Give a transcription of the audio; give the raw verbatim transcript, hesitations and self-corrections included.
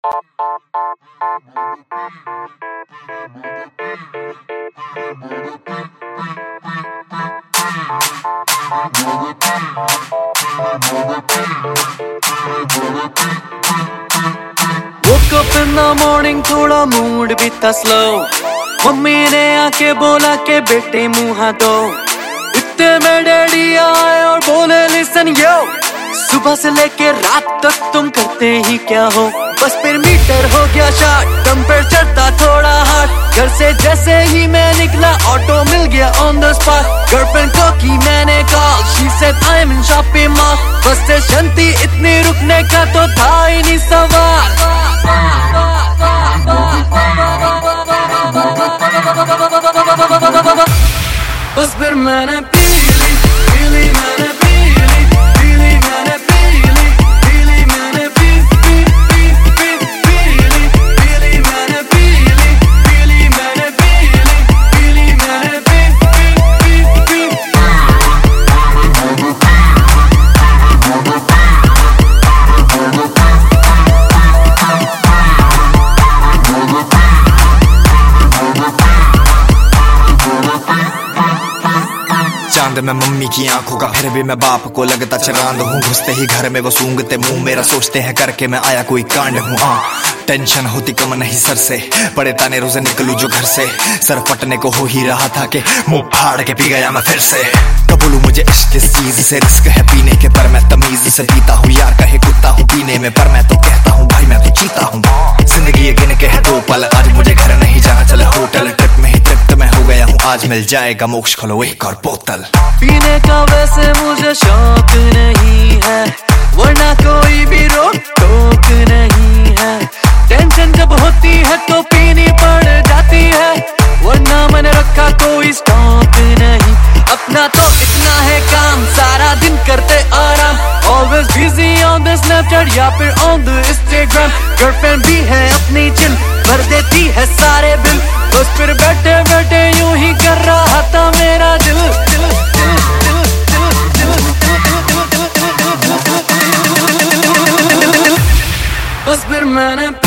Woke up in the morning, थोड़ा mood भी था स्लो। मम्मी ने आके बोला के बेटे मुँह दो। इतने में डैडी आए और बोले लिसन यो, सुबह से लेके रात तक तुम करते ही क्या हो। बस फिर मीटर हो गया शार्ट, टेम्परेचर था थोड़ा हार्ड। घर से जैसे ही मैं निकला ऑटो मिल गया ऑन द स्पॉट। गर्लफ्रेंड को की मैंने call, she said I am in shopping mall. Bus station थी इतनी रुकने का तो था ही नहीं सवाल। बस फिर मैंने पी ली, पी ली मैंने पी ली, पी ली मैंने पी ली, पी ली मैंने पी पी पी पी पी ली, पी ली मैंने पी ली, पी ली मैंने पी ली, पी ली मैंने पी पी पी पी। चांद में मम्मी की आंखों का, फिर भी मैं बाप को लगता चरांद हूँ। घुसते ही घर में वो सूंघते मुंह मेरा, सोचते हैं करके मैं आया कोई कांड हूँ। हाँ टेंशन होती कम नहीं सर से, बड़े ताने रोजे निकलूं जो घर से। सर फटने को हो ही रहा था कि मुंह फाड़ के पी गया मैं फिर से। कबूलू मुझे इश्क इस चीज से, रिस्क है पीने के पर मैं तमीज से पीता हूँ। यार कहे कुत्ता हूँ पीने में, पर मैं तो कहता हूँ भाई मैं तो चीता हूँ। जिंदगी ये गिन के है दो पल, आज मुझे घर नहीं जाना चले होटल। ट्रिप में ही तृप्त मैं हो गया हूँ, आज मिल जाएगा मोक्ष, खोलो एक और बोतल। पीने का वैसे मुझे शौक नहीं है, वरना कोई भी रोक टोक नहीं है। टेंशन जब होती है तो पीनी पड़ जाती है, वरना मैंने रखा कोई स्टॉक नहीं। अपना तो इतना है काम, सारा दिन करते आराम। Always busy on the Snapchat या फिर on the Instagram। गर्लफ्रेंड भी है अपनी चिल, भर देती है सारे बिल। बस फिर बैठे बैठे यूं ही कर रहा था मेरा दिल। दिल, दिल, दिल, दिल, दिल, दिल, दिल, दिल, दिल, दिल, दिल, दिल, दिल, दिल, दिल, दिल, दिल, दिल, दिल, बस फिर मैंने